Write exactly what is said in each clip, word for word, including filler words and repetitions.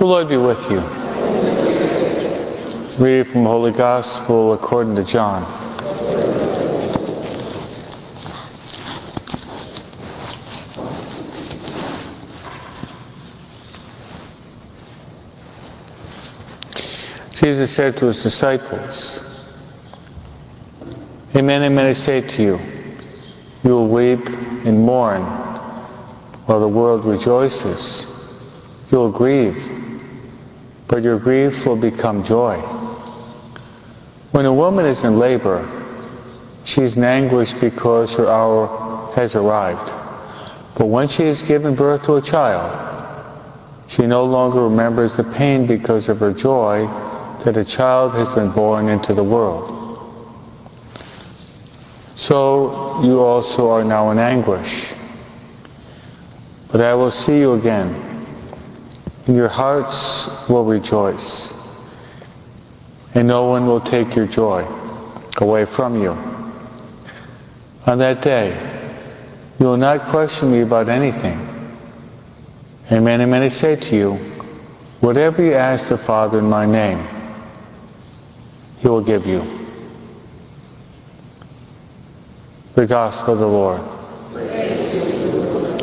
The Lord be with you. Read from the Holy Gospel according to John. Jesus said to his disciples, Amen, amen, I say to you, you will weep and mourn while the world rejoices. You will grieve, but your grief will become joy. When a woman is in labor, she is in anguish because her hour has arrived. But when she has given birth to a child, she no longer remembers the pain because of her joy that a child has been born into the world. So you also are now in anguish. But I will see you again, and your hearts will rejoice, and no one will take your joy away from you. On that day, you will not question me about anything. Amen, amen, I say to you, whatever you ask the Father in my name, He will give you. The Gospel of the Lord. Praise to you, Lord.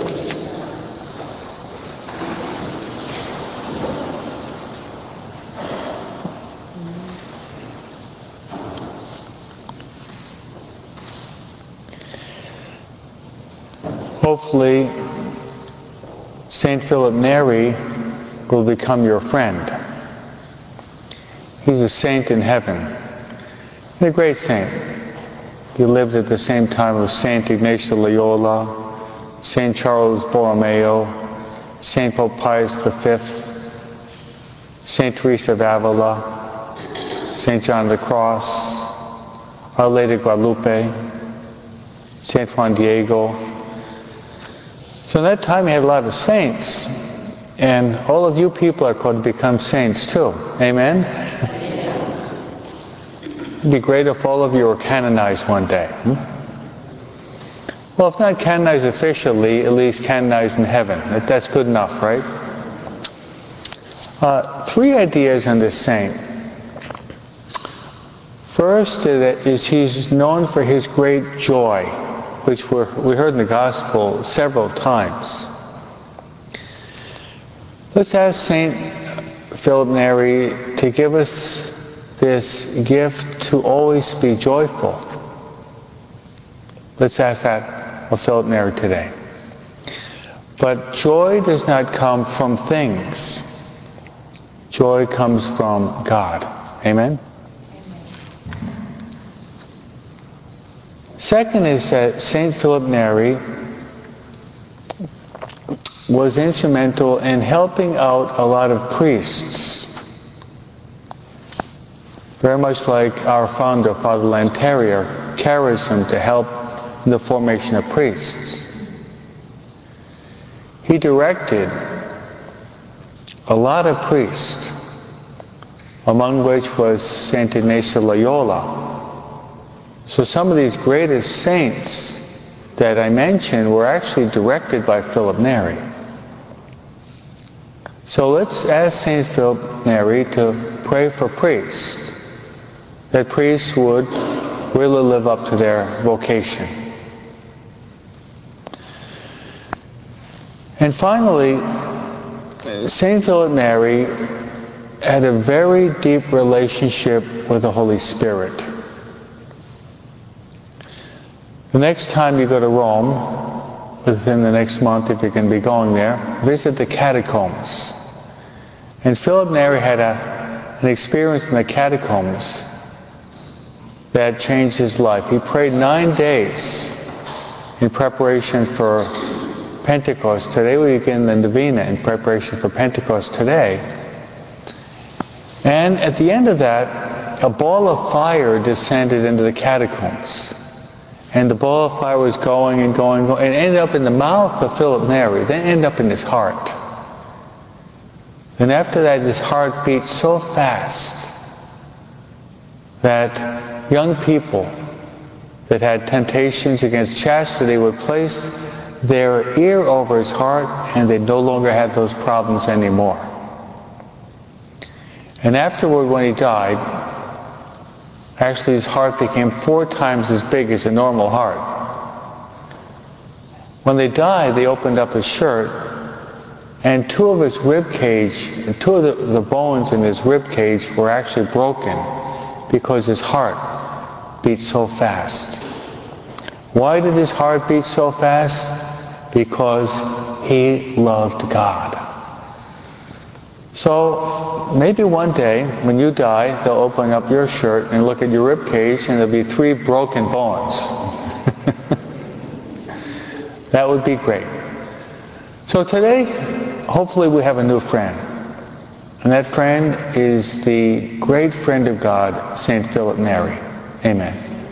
Hopefully, Saint Philip Neri will become your friend. He's a saint in heaven, and a great saint. He lived at the same time as Saint Ignatius of Loyola, Saint Charles Borromeo, Saint Pope Pius the Fifth, Saint Teresa of Avila, Saint John of the Cross, Our Lady of Guadalupe, Saint Juan Diego. So in that time he had a lot of saints, and all of you people are called to become saints too. Amen? It'd be great if all of you were canonized one day. Hmm? Well, if not canonized officially, at least canonized in heaven. That, that's good enough, right? Uh, three ideas on this saint. First is he's known for his great joy, which we're, we heard in the Gospel several times. Let's ask Saint Philip Neri to give us this gift to always be joyful. Let's ask that of Philip Neri today. But joy does not come from things. Joy comes from God. Amen? Second is that Saint Philip Neri was instrumental in helping out a lot of priests. Very much like our founder, Father Lanterier, charism to help in the formation of priests. He directed a lot of priests, among which was Saint Ignatius of Loyola. So some of these greatest saints that I mentioned were actually directed by Philip Neri. So let's ask Saint Philip Neri to pray for priests, that priests would really live up to their vocation. And finally, Saint Philip Neri had a very deep relationship with the Holy Spirit. The next time you go to Rome, within the next month if you can be going there, visit the catacombs. And Philip Neri had a, an experience in the catacombs that changed his life. He prayed nine days in preparation for Pentecost. Today we begin the Novena in preparation for Pentecost today. And at the end of that, a ball of fire descended into the catacombs. And the ball of fire was going and going and going, and ended up in the mouth of Philip Neri, then ended up in his heart. And after that, his heart beat so fast that young people that had temptations against chastity would place their ear over his heart, and they no longer had those problems anymore. And afterward, when he died, actually his heart became four times as big as a normal heart. When they died, they opened up his shirt, and two of his rib cage, two of the, the bones in his rib cage were actually broken because his heart beat so fast. Why did his heart beat so fast? Because he loved God. So maybe one day when you die, they'll open up your shirt and look at your rib cage, and there'll be three broken bones. That would be great. So today, hopefully we have a new friend. And that friend is the great friend of God, Saint Philip Neri. Amen.